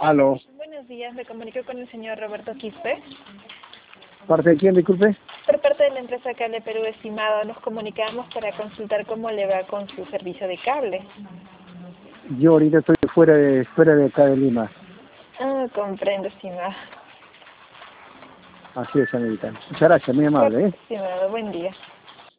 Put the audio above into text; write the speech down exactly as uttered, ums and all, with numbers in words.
Aló. Buenos días, me comunico con el señor Roberto Quispe. ¿Parte de quién, disculpe? Por parte de la empresa Cable Perú, estimado, nos comunicamos para consultar cómo le va con su servicio de cable. Yo ahorita estoy fuera de, fuera de acá de Lima. Ah, comprendo, estimado. Así es, señorita. Muchas gracias, muy amable, ¿eh? Estimado, buen día.